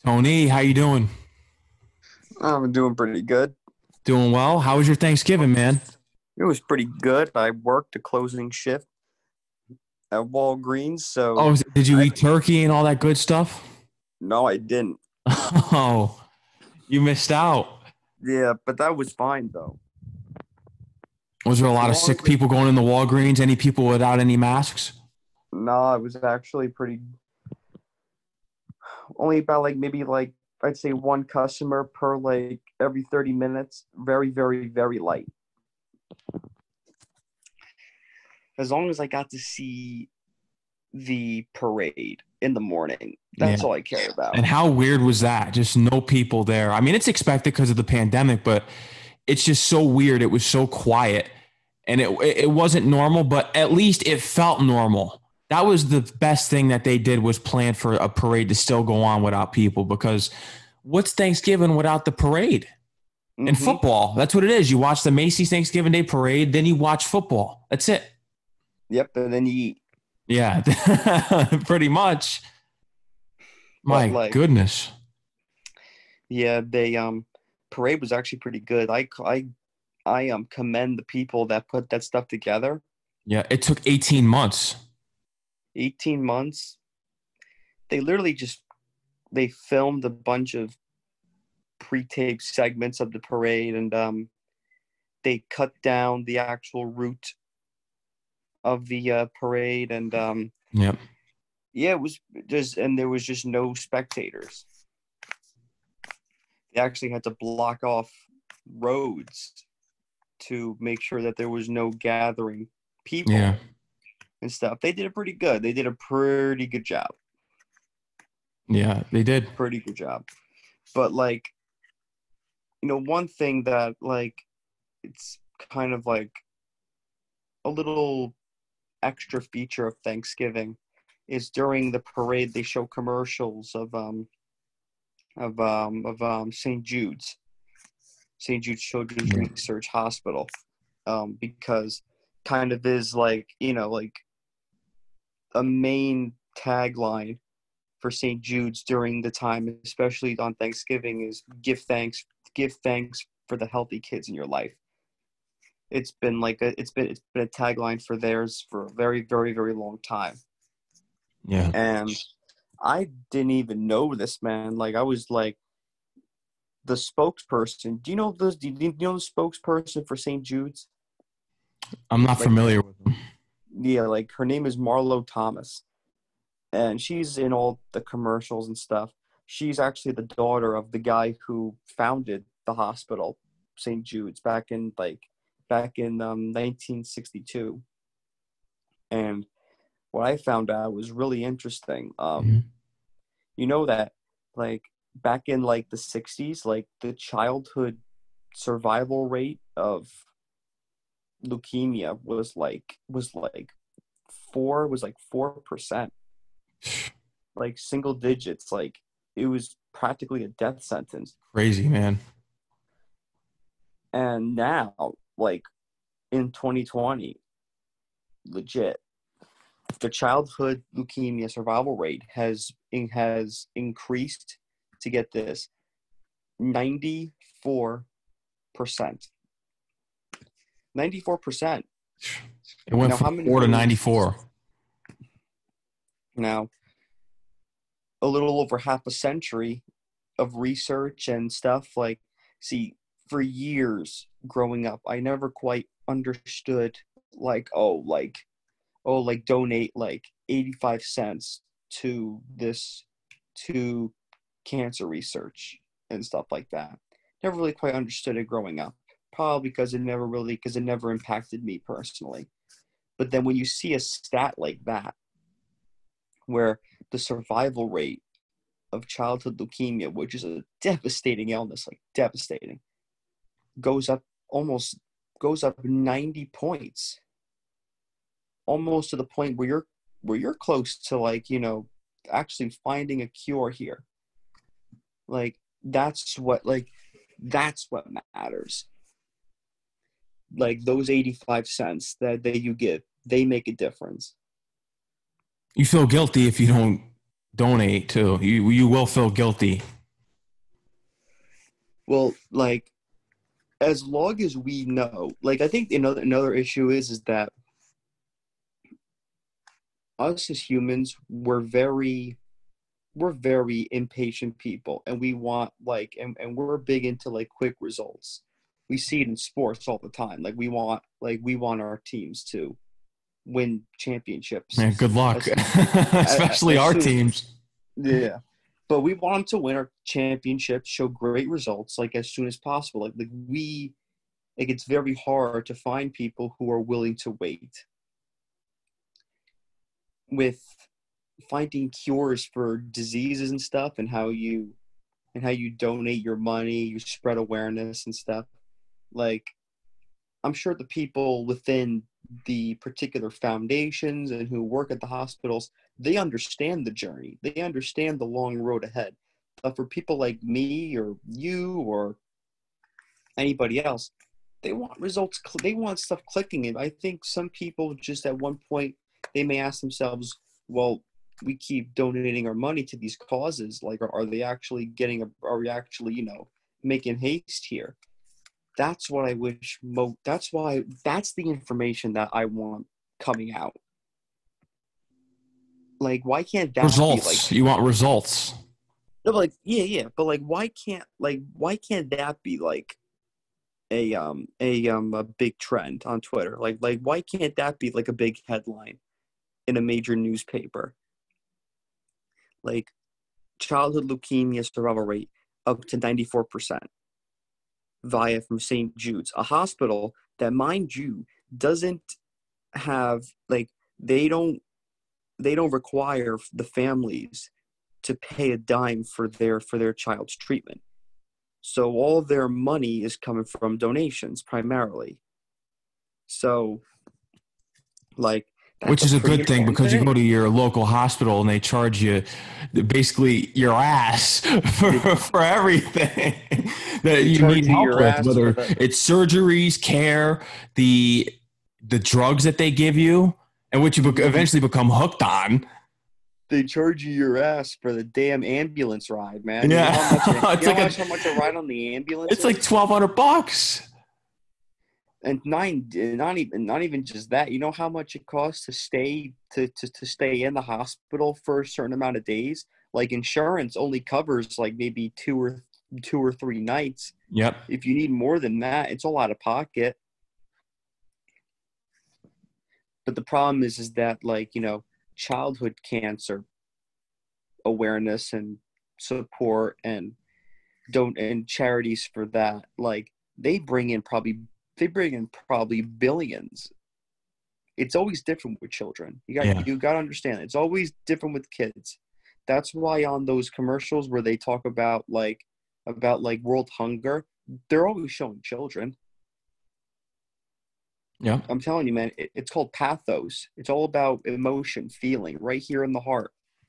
Tony, how you doing? I'm doing pretty good. Doing well. How was your Thanksgiving, man? It was pretty good. I worked a closing shift at Walgreens, so Oh, did you I eat turkey and all that good stuff? no, I didn't. Oh, you missed out. Yeah, but that was fine though. Was there a As lot of long sick as people going in the Walgreens? Any people without any masks? no, it was actually pretty. Only about maybe I'd say one customer per every 30 minutes. Very, very, very light. As long as I got to see the parade in the morning, Yeah. that's all I care about. And how weird was that? Just no people there. I mean, it's expected because of the pandemic, but it's just so weird. It was so quiet and it wasn't normal, but at least it felt normal. That was the best thing that they did was plan for a parade to still go on without people because what's Thanksgiving without the parade? And Mm-hmm. football, that's what it is. You watch the Macy's Thanksgiving Day parade, then you watch football. That's it. Yep, and then you eat. Yeah, pretty much. But My goodness. yeah, they parade was actually pretty good. I commend the people that put that stuff together. Yeah, it took 18 months. 18 months. They literally just they filmed a bunch of pre-taped segments of the parade, and they cut down the actual route of the parade, and Yep. yeah, it was just and there was just no spectators. They actually had to block off roads to make sure that there was no gathering people Yeah. and stuff. They did it pretty good. They did a pretty good job. Yeah, they did. Pretty good job. But one thing that it's kind of like a little extra feature of Thanksgiving is during the parade they show commercials of St. Jude's Children's Yeah. Research Hospital, because kind of is like a main tagline for St. Jude's during the time, especially on Thanksgiving, is give thanks for the healthy kids in your life. It's been a tagline for theirs for a very, very, very long time. Yeah. And I didn't even know this, man. Like I was like the spokesperson. Do you know the spokesperson for St. Jude's? I'm not Like familiar with them. yeah, like her name is Marlo Thomas. And she's in all the commercials and stuff. She's actually the daughter of the guy who founded the hospital, St. Jude's, back in 1962. And what I found out was really interesting. Mhm. You know that like back in the 60s, like the childhood survival rate of leukemia was like 4%, like single digits, like it was practically a death sentence. Crazy, man. And now, like in 2020, legit, the childhood leukemia survival rate has increased to get this 94%. 94%. It went Now, from how many 4 to years? 94. Now, a little over half a century of research and stuff. See, for years growing up, I never quite understood, like donate like 85 cents to to cancer research and stuff like that. Never really quite understood it growing up. Probably because it never impacted me personally. But then when you see a stat like that, where the survival rate of childhood leukemia, which is a devastating illness, like devastating, goes up almost goes up 90 points, almost to the point where you're close to actually finding a cure here. Like that's what matters. Like those 85 cents that you give, they make a difference. You feel guilty if you don't donate too. You will feel guilty. Well, like as long as we know, like I think another issue is that us as humans, we're very impatient people, and we want like and we're big into like quick results. We see it in sports all the time. We want our teams to win championships Man, good luck, as soon especially as our soon teams. yeah. But we want them to win our championships, show great results like as soon as possible. Like it's very hard to find people who are willing to wait with finding cures for diseases and stuff, and how you donate your money, you spread awareness and stuff. Like I'm sure the people within the particular foundations and who work at the hospitals, they understand the journey. They understand the long road ahead. But for people like me or you or anybody else, they want results. They want stuff clicking. And I think some people just at one point they may ask themselves, "Well, we keep donating our money to these causes. Like, are they actually getting? Are we actually, making haste here?" That's what I wish. That's why. That's the information that I want coming out. Like, why can't that be like? Results. You want results. No, but like, yeah. But like, why can't that be like a big trend on Twitter? Like why can't that be like a big headline in a major newspaper? Like childhood leukemia survival rate up to 94% via from St. Jude's, a hospital that, mind you, doesn't have like they don't require the families to pay a dime for their child's treatment. So all their money is coming from donations primarily. So like Which that's a is a pretty good thing important because you go thing. to your local hospital and they charge you basically your ass They, for everything that they you need charge you help your with, ass for whether the it's surgeries, care, the the drugs that they give you, and which you mhm. eventually become hooked on. They charge you your ass for the damn ambulance ride, man. You know Yeah, how much it's like how much a ride on the ambulance it's like is? $1,200. And not even just that. You know how much it costs to stay in the hospital for a certain amount of days? Like insurance only covers like maybe 2 or 3 nights. Yep. If you need more than that, it's all out of pocket. But the problem is that like, childhood cancer awareness and support and don't and charities for that, like they bring in probably billions. It's always different with children. Yeah. You got to understand. It's always different with kids. That's why on those commercials where they talk about like world hunger, they're always showing children. Yep. I'm telling you, man, it's called pathos. It's all about emotion, feeling, right here in the heart.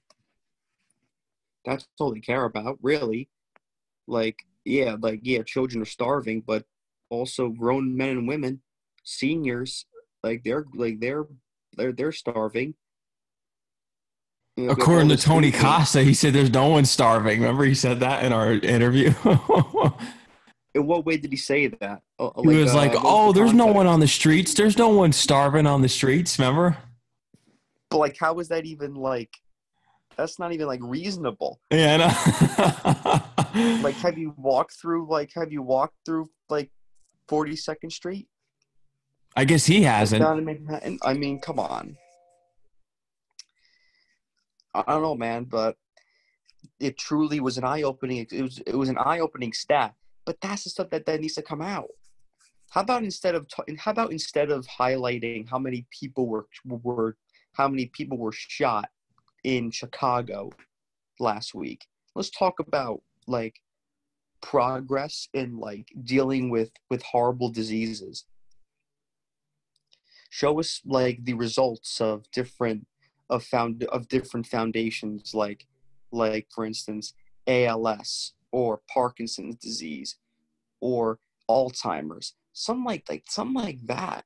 That's all they care about, really. Like, children are starving, but also grown men and women, seniors, they're starving. We have all According to this Tony food waste. Costa, he said there's no one starving. Remember, he said that in our interview. In what way did he say that? He was like, What was the "Oh, there's no one on context? the streets. There's no one starving on the streets." Remember? But like, how is that even like? That's not even like reasonable. Yeah, Like, I know. have you walked through like 42nd Street? I guess he Like hasn't. down in Manhattan? I mean, come on. I don't know, man, but it truly was an eye opening. It was an eye opening stat. But that's the stuff that needs to come out. How about instead of highlighting how many people were shot in Chicago last week, let's talk about like progress in like dealing with horrible diseases. Show us like the results of different foundations, like for instance ALS or Parkinson's disease or Alzheimer's, something like that.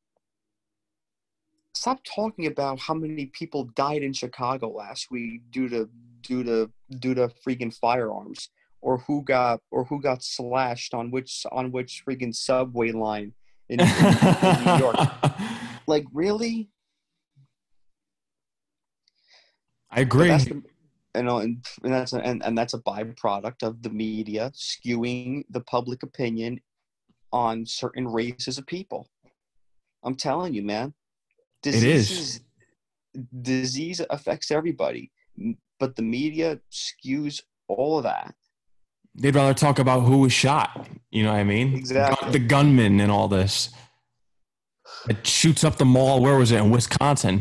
Stop talking about how many people died in Chicago last week due to freaking firearms who got slashed on which freaking subway line in New York. Like, really? I But agree. that's the and that's a byproduct of the media skewing the public opinion on certain races of people. I'm telling you, man. It is. Disease affects everybody, but the media skews all of that. They'd rather talk about who was shot. You know what I mean? The Exactly. gunman and all this. It shoots up the mall. Where was it? In Wisconsin.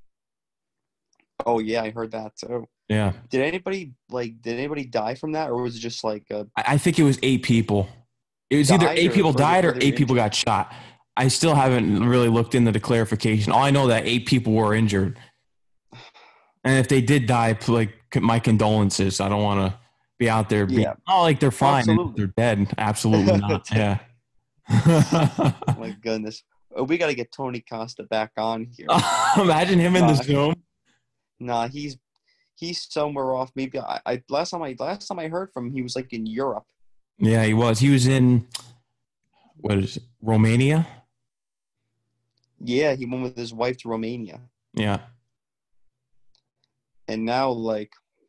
Oh yeah, I heard that too. Yeah. Did anybody die from that, or was it just like I think it was 8 people. It was either died, 8 people died or or they were 8 people injured? got shot. I still haven't really looked into the clarification. All I know that 8 people were injured. And if they did die, like my condolences. I don't want to be out there being, Yeah, oh, like they're fine and absolutely. they're dead. Absolutely not. Yeah. My goodness. We got to get Tony Costa back on here. Imagine him in the Nah, Zoom. nah, he's somewhere off. Maybe last time I heard from him, he was like in Europe. Yeah, he was. He was in what is it, Romania? Yeah, he went with his wife to Romania, Yeah. and now like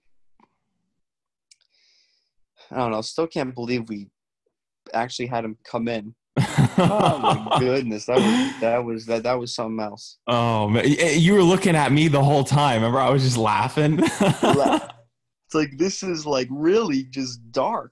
I don't know. Still can't believe we actually had him come in. Oh my goodness, that was something else. Oh man, you were looking at me the whole time. Remember, I was just laughing. It's like this is like really just dark.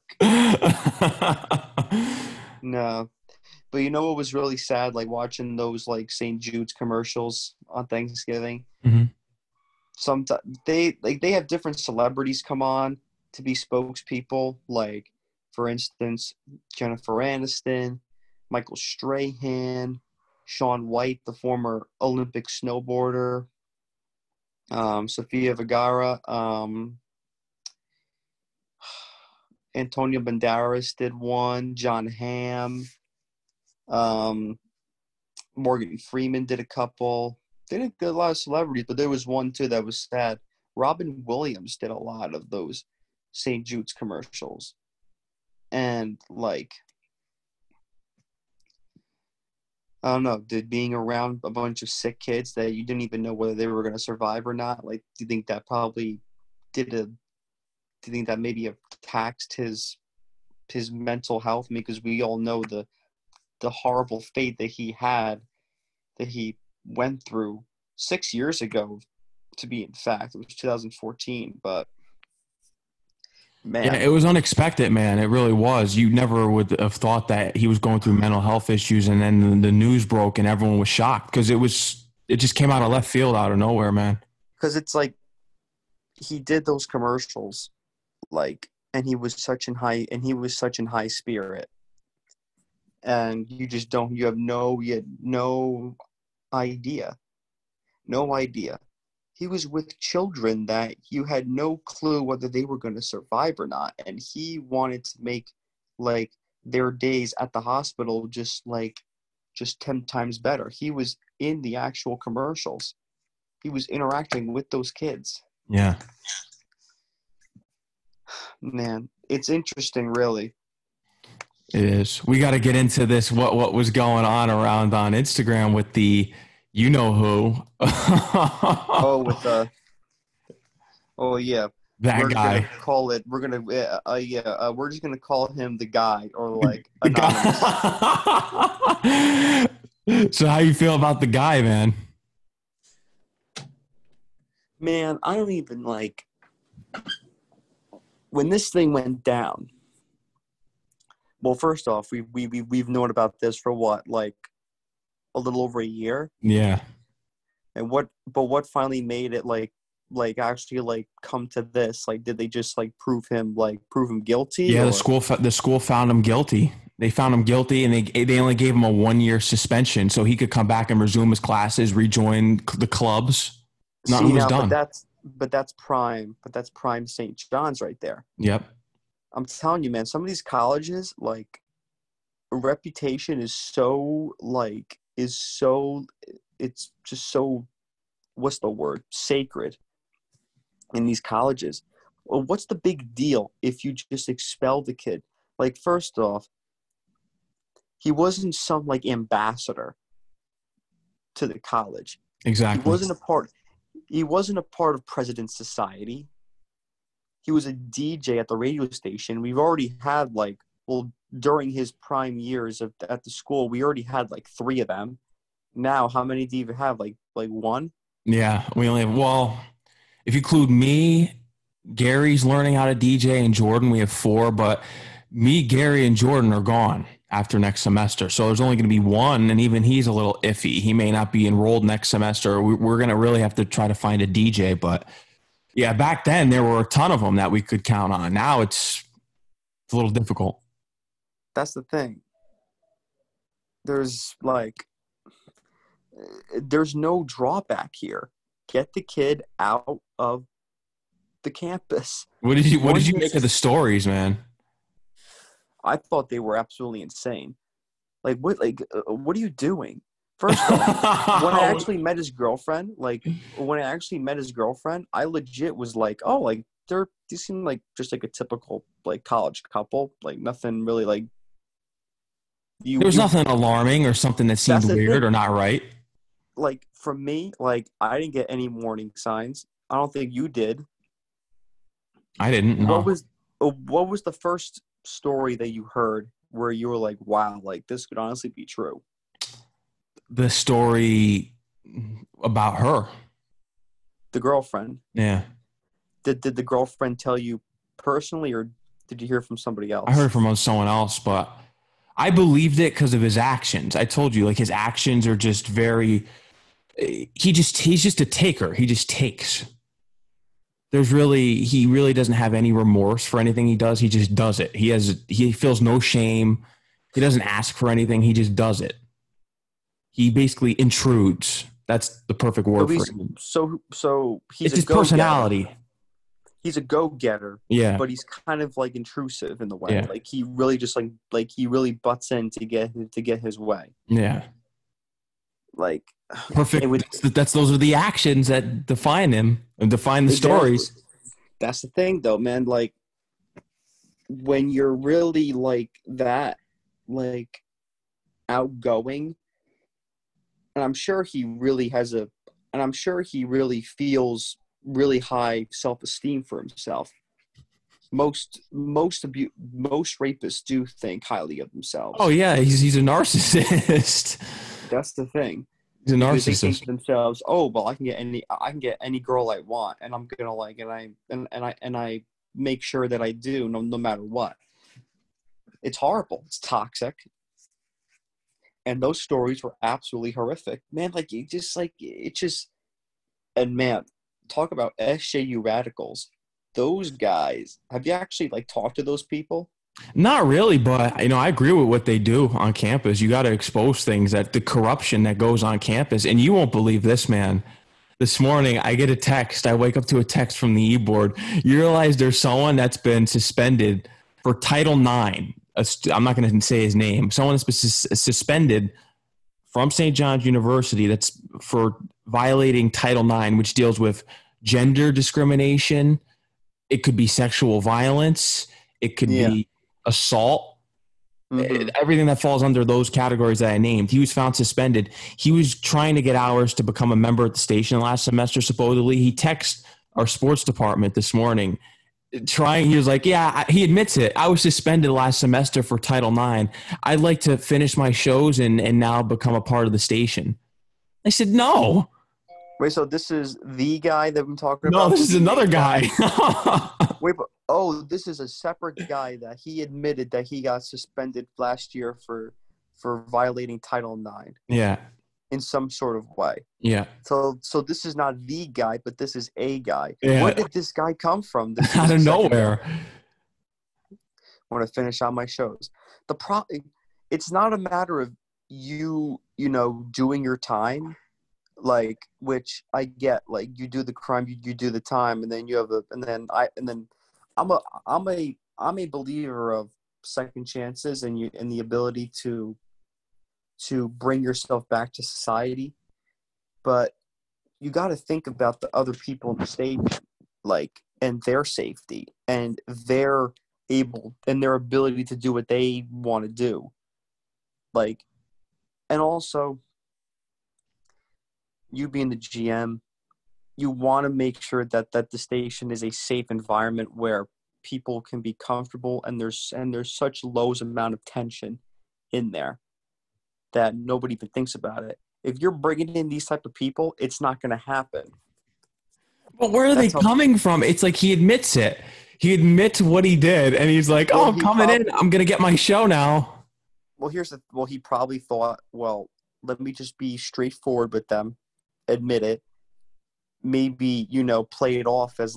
No, but you know what was really sad? Like watching those like St. Jude's commercials on Thanksgiving. Mhm. Sometimes they have different celebrities come on to be spokespeople. Like for instance, Jennifer Aniston, Michael Strahan, Shaun White, the former Olympic snowboarder, Sofia Vergara, Antonio Banderas did one, John Hamm, um, Morgan Freeman did a couple. They did a lot of celebrities, but there was one too that was sad. Robin Williams did a lot of those St. Jude's commercials. And like I don't know, did being around a bunch of sick kids that you didn't even know whether they were going to survive or not, like do you think that probably did a do you think that maybe taxed his mental health? Because we all know the horrible fate that he went through 6 years ago, to be in fact. It was 2014, but Yeah, man, it was unexpected, man. It really was. You never would have thought that he was going through mental health issues, and then the news broke, and everyone was shocked because it just came out of left field, out of nowhere, man. because it's like he did those commercials, like, and he was such in high spirit, and you had idea, no idea. He was with children that you had no clue whether they were going to survive or not, and he wanted to make like their days at the hospital just 10 times better. He was in the actual commercials. He was interacting with those kids. Yeah, Man, it's interesting, really. it is. We got to get into this. What was going on around on Instagram with the you know who? Oh, with oh yeah, That we're gonna guy. call it. We're gonna yeah. We're just gonna call him the guy, or like The anonymous. guy. So how you feel about the guy, man? Man, I don't even like when this thing went down. Well, first off, we've known about this for what, like a little over a year, Yeah. and what finally made it like actually like come to this? Like, did they just like prove him guilty, Yeah, or the school found him guilty. They found him guilty, and they only gave him a 1 year suspension, so he could come back and resume his classes, rejoin the clubs. Nothing see was now? done. But that's prime St. John's right there. Yep. I'm telling you, man, some of these colleges, like, reputation it's just so, what's the word? Sacred in these colleges. well, what's the big deal if you just expel the kid? Like, first off, he wasn't some like ambassador to the college. He Exactly. wasn't a part. He wasn't a part of President's Society. He was a DJ at the radio station. We've already had during his prime years at the school, we already had like 3 of them. Now, how many do you have? Like one? Yeah, we only have, well, if you include me, Gary's learning how to DJ, and Jordan, we have 4, but me, Gary, and Jordan are gone after next semester. So there's only going to be one, and even he's a little iffy. He may not be enrolled next semester. We're going to really have to try to find a DJ. But yeah, back then there were a ton of them that we could count on. Now it's a little difficult. That's the thing. There's no drawback here. Get the kid out of the campus. What did you make of the stories, man? I thought they were absolutely insane. What are you doing? First off, when I actually met his girlfriend, I legit was like, oh, like they seem like just like a typical like college couple, like nothing really like. There was nothing alarming or something that seemed weird or not right. Like for me, like I didn't get any warning signs. I don't think you did. I didn't. No. What was the first story that you heard where you were like, wow, like this could honestly be true? The story about her. The girlfriend. Yeah. Did the girlfriend tell you personally, or did you hear from somebody else? I heard from someone else, but I believed it because of his actions. I told you, like, his actions are just very he's just a taker. He just takes. He really doesn't have any remorse for anything he does. He just does it. He feels no shame. He doesn't ask for anything. He just does it. He basically intrudes. That's the perfect word for him. So he's it's his personality. He's a go-getter. Yeah. But he's kind of like intrusive in the way. Yeah. Like he really just like he really butts in to get his way. Yeah. Like perfect. Those are the actions that define him and define the stories. That's the thing, though, man. Like when you're really like that, like outgoing, and I'm sure he really feels really high self-esteem for himself. Most rapists do think highly of themselves. Oh yeah, he's a narcissist. That's the thing. He's a narcissist. They think to themselves, "Oh, well, I can get any girl I want, and I'm gonna like, and I make sure that I do, no matter what." It's horrible. It's toxic. And those stories were absolutely horrific, man. Like and man, talk about SJU radicals. Those guys. Have you actually like talked to those people? Not really, but I agree with what they do on campus. You got to expose things, that the corruption that goes on campus. And you won't believe this, man. This morning, I get a text. I wake up to a text from the e-board. You realize there's someone that's been suspended for Title IX. I'm not going to say his name. Someone that's been suspended from St. John's University that's for violating Title IX, which deals with gender discrimination. It could be sexual violence. It could be assault. Mm-hmm. Everything that falls under those categories that I named. He was found suspended. He was trying to get hours to become a member at the station last semester, supposedly. He texted our sports department this morning he was like, yeah, he admits it. I was suspended last semester for Title IX. I'd like to finish my shows and now become a part of the station. I said, no. Wait, so this is the guy that I'm talking about? No, this is another guy. Wait, this is a separate guy that he admitted that he got suspended last year for violating Title IX. Yeah. In some sort of way. Yeah. So this is not the guy, but this is a guy. Yeah. Where did this guy come from? Out of nowhere. I want to finish out my shows. It's not a matter of you doing your time, like, which I get. Like, you do the crime, you do the time, and then I'm a believer of second chances and the ability to bring yourself back to society. But you got to think about the other people in the stadium. Like, and their safety and their ability to do what they want to do. Like, and also, you being the GM, you want to make sure that the station is a safe environment where people can be comfortable, and there's such low amount of tension in there that nobody even thinks about it. If you're bringing in these type of people, it's not going to happen. But where are they coming from? It's like he admits it. He admits what he did, and he's like, "Oh, I'm coming in. I'm going to get my show now." Well, he probably thought, well, let me just be straightforward with them, admit it, maybe, play it off as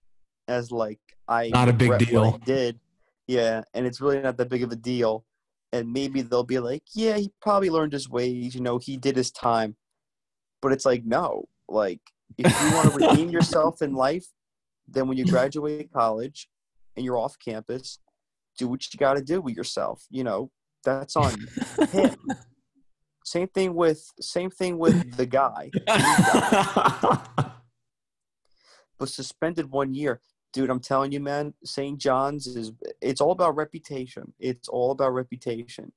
I not a big deal. What I did. Yeah, and it's really not that big of a deal. And maybe they'll be like, yeah, he probably learned his ways, he did his time. But it's like, no, like, if you want to redeem yourself in life, then when you graduate college and you're off campus, do what you got to do with yourself. That's on him. Same thing with the guy. Was suspended 1 year. Dude, I'm telling you, man, St. John's it's all about reputation. It's all about reputation.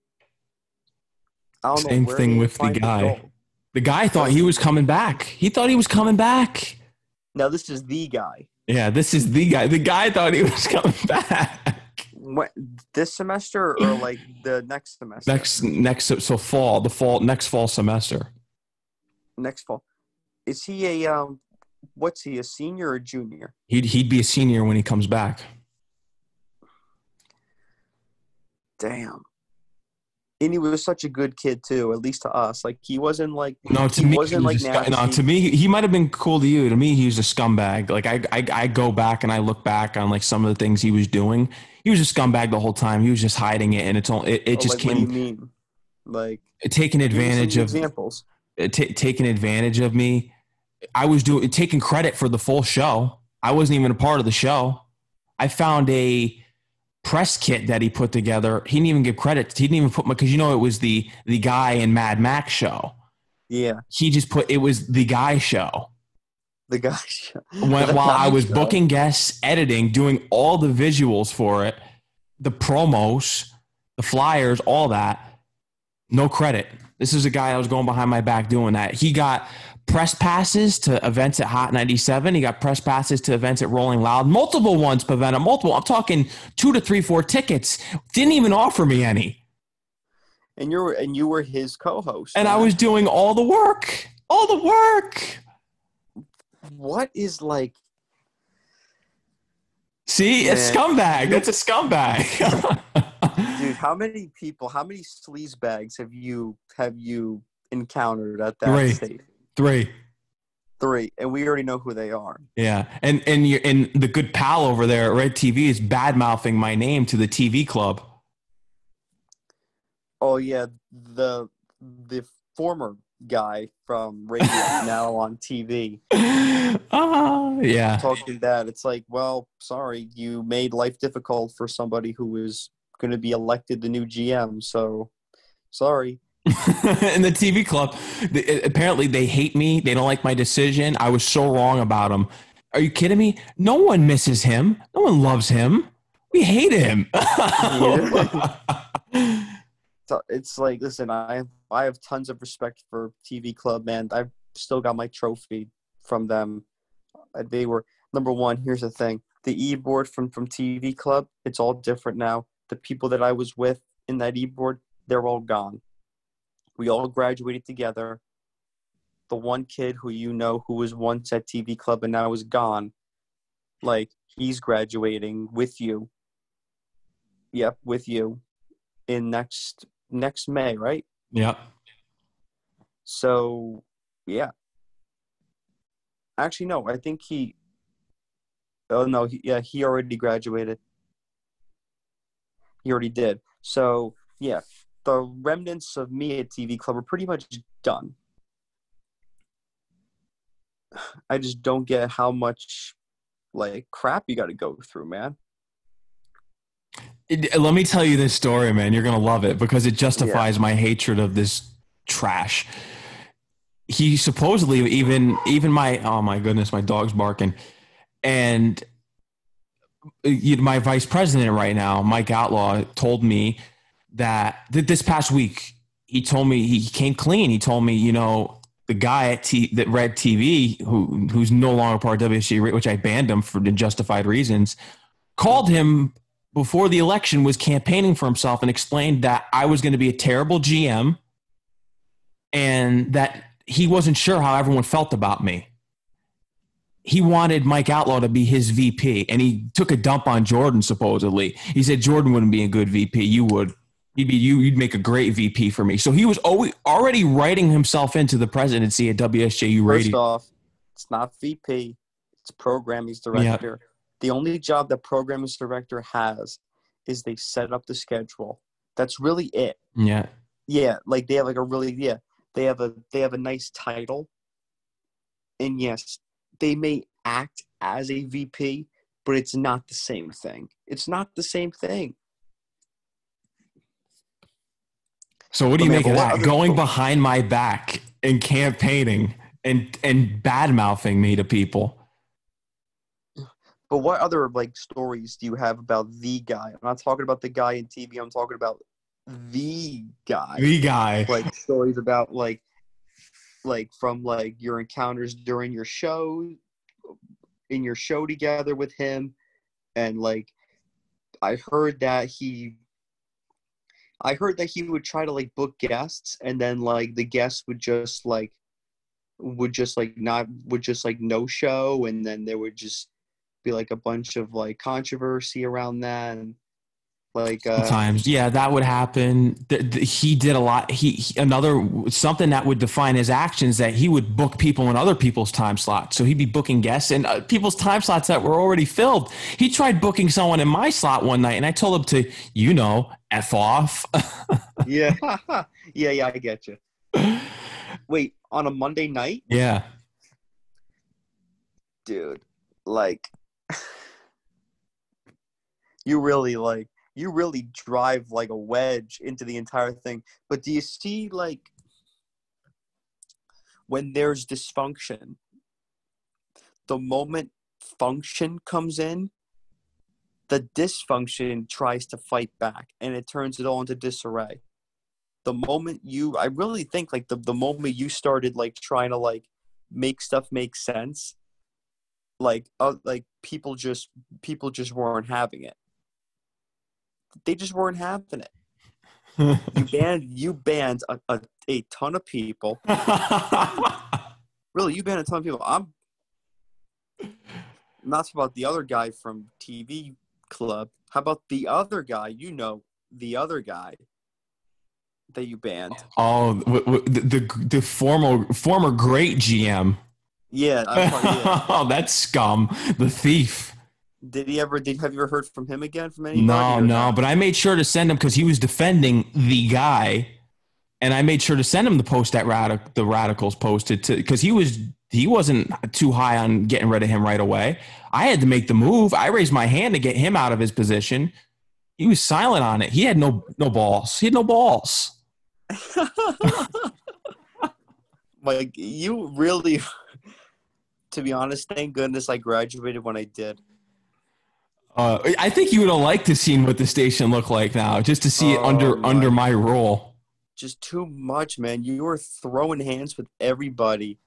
I don't Same know where thing with the guy. The guy thought he was coming back. He thought he was coming back. Now, this is the guy. Yeah, this is the guy. The guy thought he was coming back. This semester or like the next semester? So next fall semester. Next fall. Is he what's he, a senior or junior? He'd be a senior when he comes back. Damn. And he was such a good kid too, at least to us. Like, he wasn't like to me he might have been cool to you. To me, he was a scumbag. Like, I go back and I look back on like some of the things he was doing. He was a scumbag the whole time. He was just hiding it, and it just came. What do you mean? Like, taking advantage of examples. Taking advantage of me. I was taking credit for the full show. I wasn't even a part of the show. I found a press kit that he put together. He didn't even give credit. He didn't even put because it was the guy in Mad Max show. Yeah. He just put it was the guy show. The guy show. While I was booking guests, editing, doing all the visuals for it, the promos, the flyers, all that. No credit. This is a guy that was going behind my back doing that. He got press passes to events at Hot 97. He got press passes to events at Rolling Loud. Multiple ones, Pavetta. Multiple. I'm talking 2 to 3, 4 tickets. Didn't even offer me any. And you were his co-host. And I was doing all the work. All the work. What is like? See, man. A scumbag. That's a scumbag. Dude, how many sleaze bags have you encountered at that station? 3, and we already know who they are. Yeah, and the good pal over there at Red TV is bad mouthing my name to the TV club. Oh yeah, the former guy from radio now on TV. Yeah. Talking that, it's like, well, sorry, you made life difficult for somebody who was going to be elected the new GM. So, sorry. In the TV club, apparently they hate me. They don't like my decision. I was so wrong about him. Are you kidding me? No one misses him. No one loves him. We hate him. So it's like, listen, I have tons of respect for TV Club, man. I've still got my trophy from them. They were number one. Here's the thing: the e-board from TV Club, it's all different now. The people that I was with in that e-board, they're all gone. We all graduated together. The one kid who who was once at TV Club and now is gone, like, he's graduating with you. Yep, with you in next May, right? Yeah. So, yeah. Actually, no, I think he already graduated. He already did. So, yeah. The remnants of me at TV Club are pretty much done. I just don't get how much, like, crap you got to go through, man. Let me tell you this story, man. You're going to love it because it justifies my hatred of this trash. He supposedly even my, oh my goodness, my dog's barking. And my vice president right now, Mike Outlaw, told me that this past week, he told me he came clean. He told me, the guy that Red TV, who's no longer part of WSJ, which I banned him for unjustified reasons, called him before the election, was campaigning for himself, and explained that I was going to be a terrible GM and that he wasn't sure how everyone felt about me. He wanted Mike Outlaw to be his VP, and he took a dump on Jordan, supposedly. He said Jordan wouldn't be a good VP. You would. You'd make a great VP for me. So he was already writing himself into the presidency at WSJU Radio. First off, it's not VP. It's programming director. Yep. The only job that programming director has is they set up the schedule. That's really it. Yeah. Yeah, like they have they have a nice title. And yes, they may act as a VP, but it's not the same thing. It's not the same thing. So what do you make of that? Going behind my back and campaigning and bad-mouthing me to people. But what other stories do you have about the guy? I'm not talking about the guy in TV. I'm talking about the guy. The guy. Stories about from your encounters during your show, in your show together with him, and I heard that he would try to book guests, and then the guests would just no show, and then there would just be a bunch of controversy around that, and sometimes, yeah, that would happen. He did a lot. Something that would define his actions, that he would book people in other people's time slots. So he'd be booking guests in people's time slots that were already filled. He tried booking someone in my slot one night, and I told him to, F off. Yeah. Yeah, I get you. Wait, on a Monday night? Yeah. Dude, you really drive a wedge into the entire thing. But do you see when there's dysfunction, the moment function comes in, the dysfunction tries to fight back, and it turns it all into disarray. The moment I really think the moment you started trying to make stuff make sense, people just weren't having it. They just weren't having it. You banned a ton of people. Really, you banned a ton of people. I'm not talking about the other guy from TV Club. How about the other guy? The other guy that you banned. Oh, the former great GM. Yeah. Oh, that scum, the thief. Have you ever heard from him again? From anybody? No. But I made sure to send him, because he was defending the guy, and I made sure to send him the post that the Radicals posted, because he wasn't too high on getting rid of him right away. I had to make the move. I raised my hand to get him out of his position. He was silent on it. He had no balls. He had no balls. You really, to be honest, thank goodness I graduated when I did. I think you would have liked to see what the station looked like now, just to see it under my role. Just too much, man. You were throwing hands with everybody.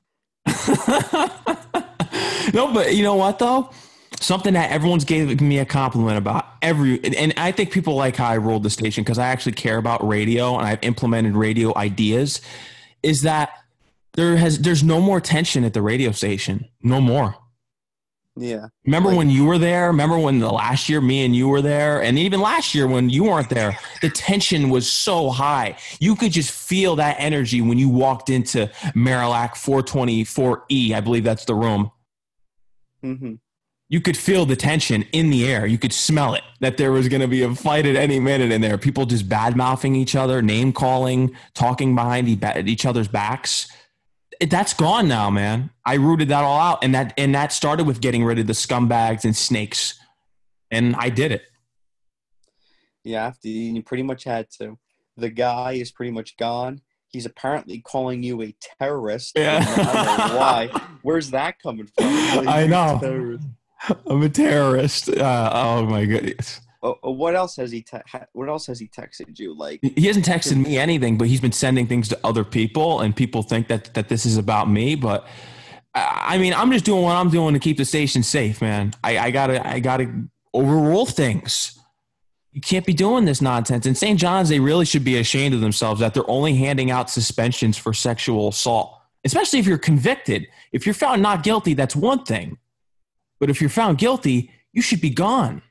No, but you know what though? Something that everyone's giving me a compliment about, and I think people like how I rolled the station, because I actually care about radio and I've implemented radio ideas, is that there's no more tension at the radio station. No more. Yeah. Remember when you were there? Remember when the last year me and you were there? And even last year when you weren't there, the tension was so high. You could just feel that energy when you walked into Marillac 424E. I believe that's the room. Mm-hmm. You could feel the tension in the air. You could smell it, that there was going to be a fight at any minute in there. People just bad-mouthing each other, name-calling, talking behind each other's backs. That's gone now, man. I rooted that all out, and that started with getting rid of the scumbags and snakes, and I did it. Yeah, you pretty much had to. The guy is pretty much gone. He's apparently calling you a terrorist. Yeah. I don't know why. Where's that coming from? I know. I'm a terrorist. Oh my goodness. What else has he? What else has he texted you? Like, He hasn't texted me anything, but he's been sending things to other people, and people think that this is about me. But I mean, I'm just doing what I'm doing to keep the station safe, man. I gotta overrule things. You can't be doing this nonsense. And St. John's, they really should be ashamed of themselves that they're only handing out suspensions for sexual assault, especially if you're convicted. If you're found not guilty, that's one thing. But if you're found guilty, you should be gone.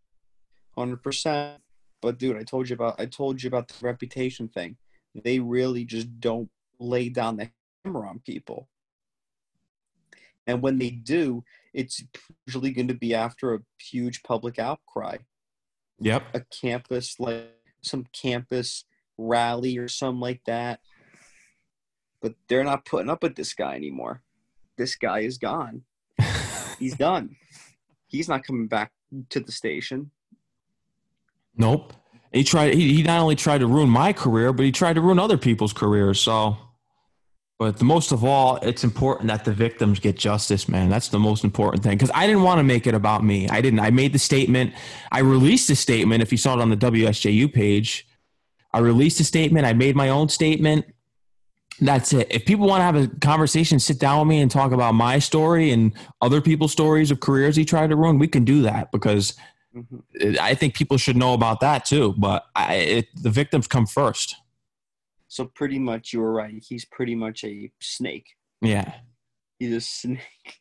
100%. But dude, I told you about the reputation thing. They really just don't lay down the hammer on people. And when they do, it's usually going to be after a huge public outcry. Yep. A campus, like some campus rally or something like that. But they're not putting up with this guy anymore. This guy is gone. He's done. He's not coming back to the station. Nope. He not only tried to ruin my career, but he tried to ruin other people's careers. So, but the most of all, it's important that the victims get justice, man. That's the most important thing. Because I didn't want to make it about me. I didn't. I made the statement. I released a statement. If you saw it on the WSJU page, I released a statement. I made my own statement. That's it. If people want to have a conversation, sit down with me and talk about my story and other people's stories of careers he tried to ruin, we can do that, because I think people should know about that too. But the victims come first. So pretty much you were right. He's pretty much a snake. Yeah. He's a snake.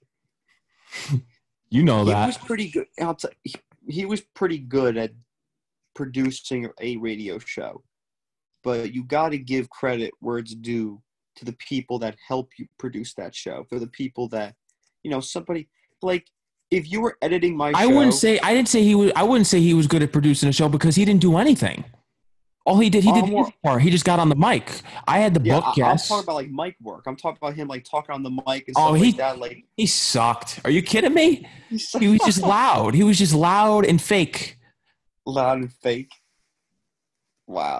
You know that. He was pretty good. He was pretty good at producing a radio show. But you got to give credit where it's due to the people that help you produce that show. For the people that, somebody like, if you were editing my show, I wouldn't say he was good at producing a show, because he didn't do anything. All he did, his part. He just got on the mic. I had the book guests. I'm talking about like mic work. I'm talking about him like talking on the mic and stuff like that. Like, he sucked. Are you kidding me? He was just loud. He was just loud and fake. Loud and fake. Wow.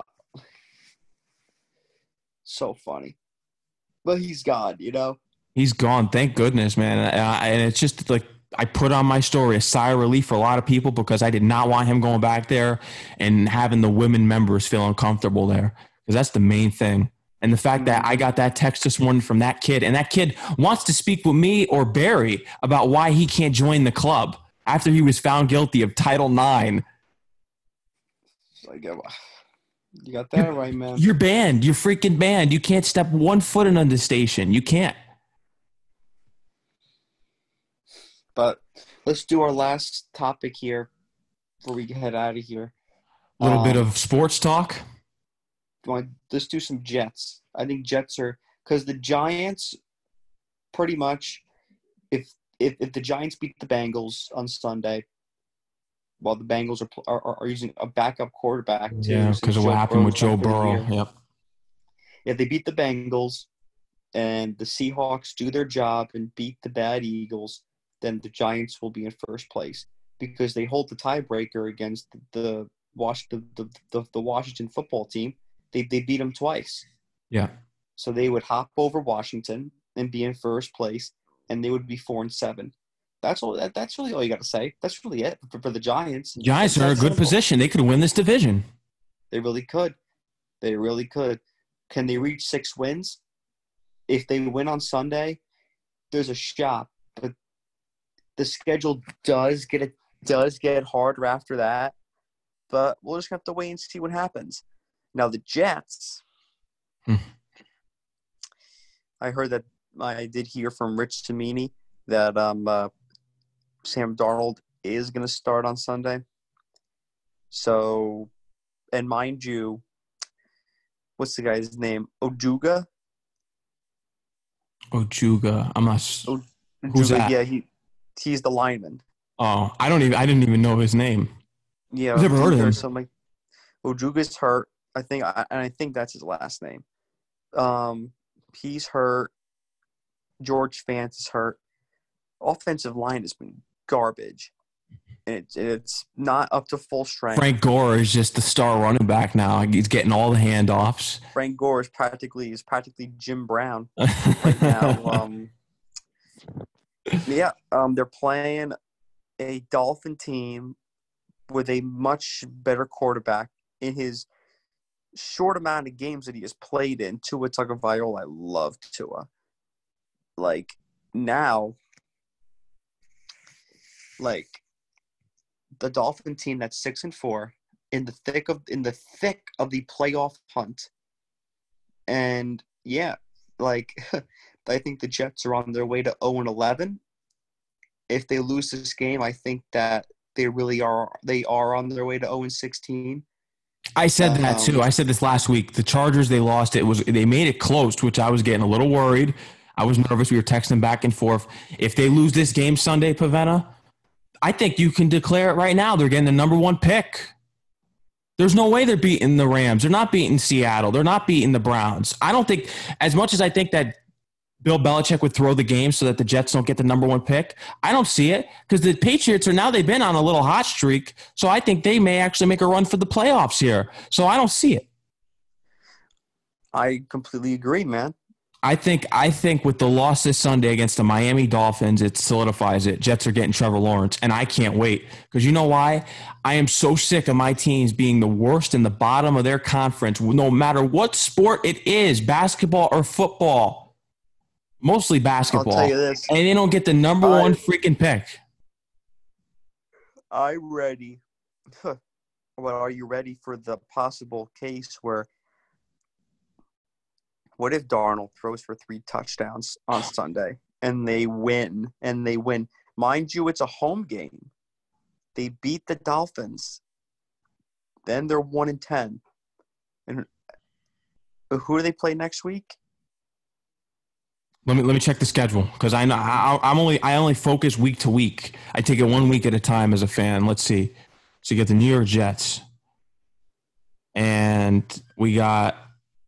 So funny. But he's gone, He's gone. Thank goodness, man. And it's just like, I put on my story a sigh of relief for a lot of people, because I did not want him going back there and having the women members feel uncomfortable there, because that's the main thing. And the fact that I got that text this morning from that kid, and that kid wants to speak with me or Barry about why he can't join the club after he was found guilty of Title IX. You got that right, man. You're banned. You're freaking banned. You can't step one foot in the station. You can't. But let's do our last topic here before we head out of here. A little bit of sports talk. Let's do some Jets. I think Jets are – because the Giants pretty much if the Giants beat the Bengals on Sunday, while the Bengals are using a backup quarterback. Yeah, because of what happened with Joe Burrow. Yep. If they beat the Bengals and the Seahawks do their job and beat the bad Eagles, then the Giants will be in first place, because they hold the tiebreaker against the Washington football team. They beat them twice. Yeah. So they would hop over Washington and be in first place, and they would be 4-7. That's all. That's really all you got to say. That's really it for the Giants. Giants are in a good position. They could win this division. They really could. They really could. Can they reach 6 wins? If they win on Sunday, there's a shot. But the schedule does get harder after that. But we'll just have to wait and see what happens. Now the Jets. I did hear from Rich Cimini that Sam Darnold is going to start on Sunday. So, and mind you, what's the guy's name? Ojuga. I'm not. Who's that? Yeah, he's the lineman. Oh, I didn't even know his name. Yeah, I've never heard of him. Something. Ojuga's hurt. I think that's his last name. He's hurt. George Fant is hurt. Offensive line has been garbage. And it's not up to full strength. Frank Gore is just the star running back now. He's getting all the handoffs. Frank Gore is practically Jim Brown right now. They're playing a Dolphin team with a much better quarterback in his short amount of games that he has played in. Tua Tagovailoa, I love Tua. Like, now, like, the Dolphin team that's 6-4 in the thick of the playoff hunt. And yeah, like I think the Jets are on their way to 0-11. If they lose this game, I think that they are on their way to 0-16. I said that too. I said this last week. The Chargers, they lost. They made it close, which I was getting a little worried. I was nervous. We were texting back and forth. If they lose this game Sunday, Pavetta, I think you can declare it right now. They're getting the number 1 pick. There's no way they're beating the Rams. They're not beating Seattle. They're not beating the Browns. I don't think, as much as I think that Bill Belichick would throw the game so that the Jets don't get the number 1 pick, I don't see it, because the Patriots they've been on a little hot streak, so I think they may actually make a run for the playoffs here. So I don't see it. I completely agree, man. I think with the loss this Sunday against the Miami Dolphins, it solidifies it. Jets are getting Trevor Lawrence, and I can't wait, because you know why? I am so sick of my teams being the worst in the bottom of their conference, no matter what sport it is, basketball or football. Mostly basketball. I'll tell you this. And they don't get the number 1 freaking pick. I'm ready. Well, are you ready for the possible case where what if Darnold throws for 3 touchdowns on Sunday and they win? Mind you, it's a home game. They beat the Dolphins. Then they're 1-10. And who do they play next week? Let me check the schedule, because I only focus week to week. I take it 1 week at a time as a fan. Let's see. So you get the New York Jets, and we got,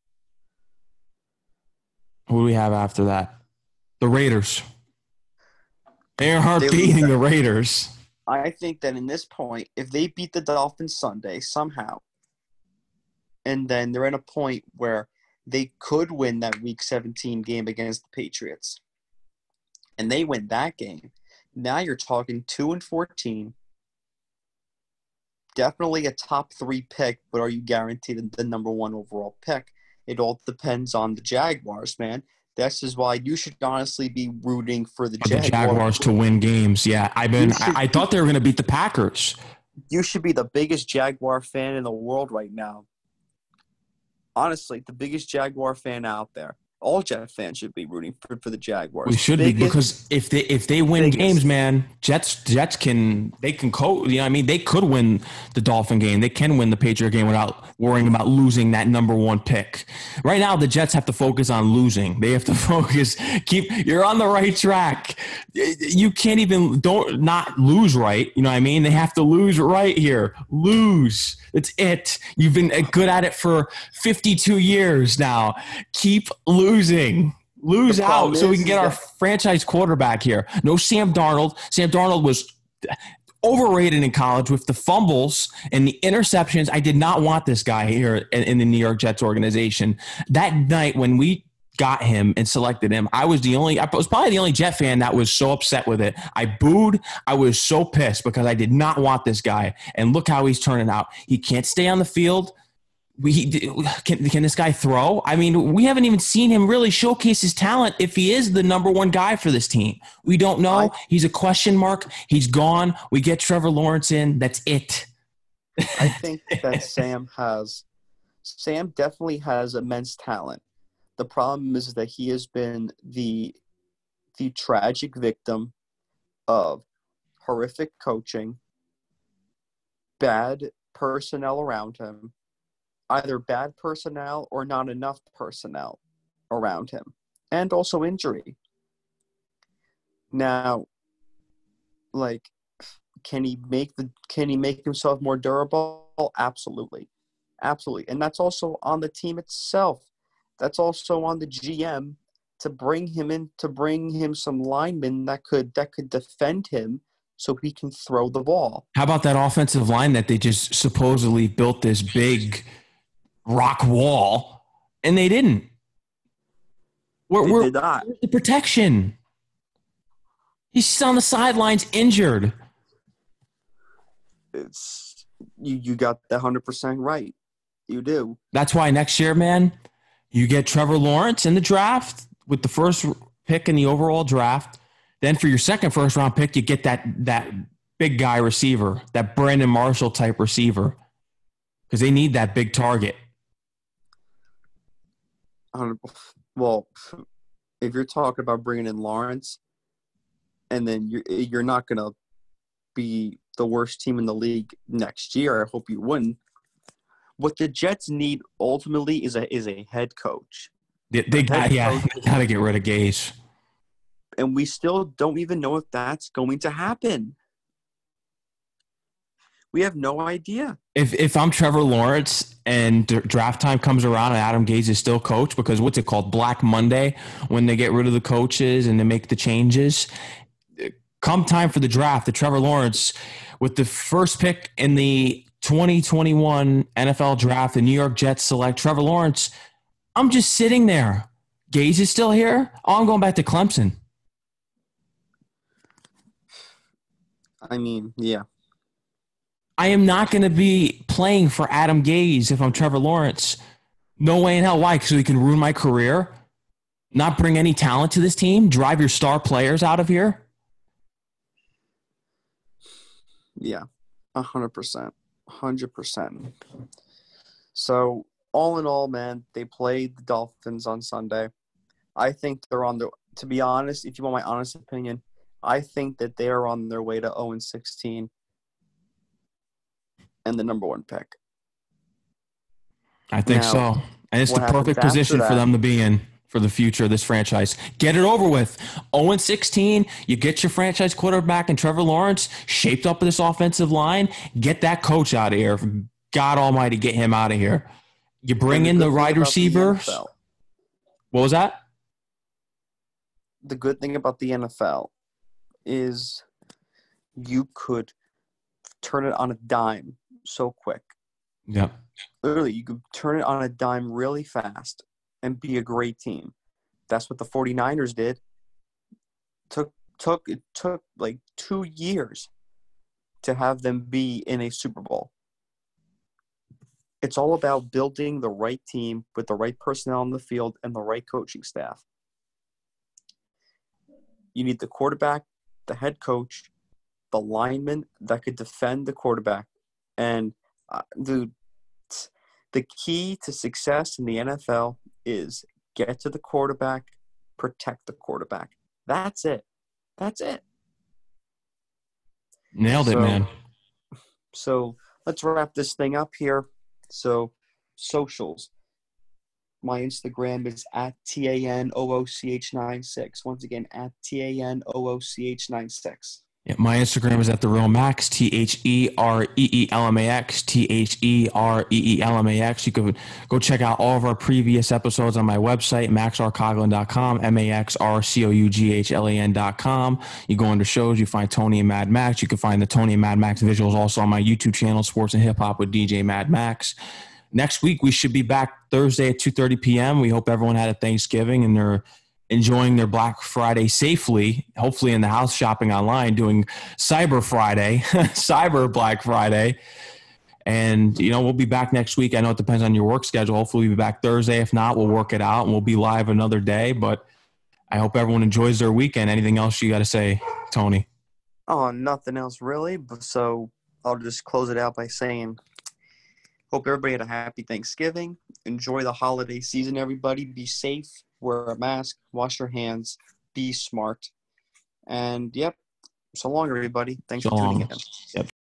who do we have after that? The Raiders. Earhart beating the Raiders. I think that in this point, if they beat the Dolphins Sunday somehow, and then they're at a point where they could win that Week 17 game against the Patriots, and they win that game, now you're talking 2-14. Definitely a top 3 pick, but are you guaranteed the number 1 overall pick? It all depends on the Jaguars, man. This is why you should honestly be rooting for the Jaguars to win games. Yeah, I thought they were going to beat the Packers. You should be the biggest Jaguar fan in the world right now. Honestly, the biggest Jaguar fan out there. All Jet fans should be rooting for the Jaguars. We should be, because if they win games, man, Jets can coach. You know what I mean? They could win the Dolphin game. They can win the Patriot game without worrying about losing that number 1 pick. Right now, the Jets have to focus on losing. They have to focus. You're on the right track. You can't even not lose right. You know what I mean? They have to lose right here. Lose. It's it. You've been good at it for 52 years now. Keep losing. Lose out so we can get our franchise quarterback here. No Sam Darnold. Sam Darnold was overrated in college with the fumbles and the interceptions. I did not want this guy here in the New York Jets organization. That night when we got him and selected him, I was probably the only Jet fan that was so upset with it. I booed. I was so pissed because I did not want this guy. And look how he's turning out. He can't stay on the field. Can this guy throw? I mean, we haven't even seen him really showcase his talent if he is the number 1 guy for this team. We don't know. He's a question mark. He's gone. We get Trevor Lawrence in. That's it. I think that Sam definitely has immense talent. The problem is that he has been the tragic victim of horrific coaching, bad personnel around him, either bad personnel or not enough personnel around him, and also injury. Now, like, can he make himself more durable? Absolutely. Absolutely. And that's also on the team itself. That's also on the GM to bring him some linemen that could defend him so he can throw the ball. How about that offensive line that they just supposedly built this big rock wall, and they didn't? They did not. Where's the protection? He's on the sidelines injured. it's you got that 100% right. You do. That's why next year, man, you get Trevor Lawrence in the draft with the first pick in the overall draft. Then for your second first round pick, you get that big guy receiver, that Brandon Marshall type receiver, because they need that big target. Well, if you're talking about bringing in Lawrence, and then you're not going to be the worst team in the league next year, I hope you wouldn't. What the Jets need ultimately is a head coach. They got to get rid of Gase. And we still don't even know if that's going to happen. We have no idea. If I'm Trevor Lawrence and draft time comes around and Adam Gase is still coach, because what's it called, Black Monday, when they get rid of the coaches and they make the changes, come time for the draft, the Trevor Lawrence with the first pick in the 2021 NFL draft, the New York Jets select Trevor Lawrence. I'm just sitting there. Gase is still here. Oh, I'm going back to Clemson. I mean, yeah. I am not going to be playing for Adam Gase if I'm Trevor Lawrence. No way in hell. Why? Because he can ruin my career, not bring any talent to this team, drive your star players out of here. Yeah, 100%. 100%. So, all in all, man, they played the Dolphins on Sunday. I think they're on the – to be honest, if you want my honest opinion, I think that they are on their way to 0-16 and the number one pick. I think so. And it's the perfect position for them to be in for the future of this franchise. Get it over with. 0-16, you get your franchise quarterback and Trevor Lawrence shaped up this offensive line. Get that coach out of here. God almighty, get him out of here. You bring in the wide receivers. What was that? The good thing about the NFL is you could turn it on a dime so quick. Yeah. Literally, you could turn it on a dime really fast and be a great team. That's what the 49ers did. It took like 2 years to have them be in a Super Bowl. It's all about building the right team with the right personnel on the field and the right coaching staff. You need the quarterback, the head coach, the lineman that could defend the quarterback. And the key to success in the NFL is get to the quarterback, protect the quarterback. That's it. That's it. Nailed it, man. So let's wrap this thing up here. So socials. My Instagram is at TANOOCH96. Once again, at TANOOCH96. Yeah, my Instagram is at The Real Max, TheReelMax, TheReelMax. You can go check out all of our previous episodes on my website, maxrcoughlin.com, MAXRCOUGHLAN.com. You go under shows, you find Tony and Mad Max. You can find the Tony and Mad Max visuals also on my YouTube channel, Sports and Hip Hop with DJ Mad Max. Next week, we should be back Thursday at 2:30 p.m. We hope everyone had a Thanksgiving and they're enjoying their Black Friday safely, hopefully in the house shopping online, doing Cyber Friday, Cyber Black Friday. And, we'll be back next week. I know it depends on your work schedule. Hopefully we'll be back Thursday. If not, we'll work it out and we'll be live another day. But I hope everyone enjoys their weekend. Anything else you got to say, Tony? Oh, nothing else really. So I'll just close it out by saying, hope everybody had a happy Thanksgiving. Enjoy the holiday season, everybody. Be safe. Wear a mask, wash your hands, be smart. And, so long, everybody. Thanks for tuning in. Yep.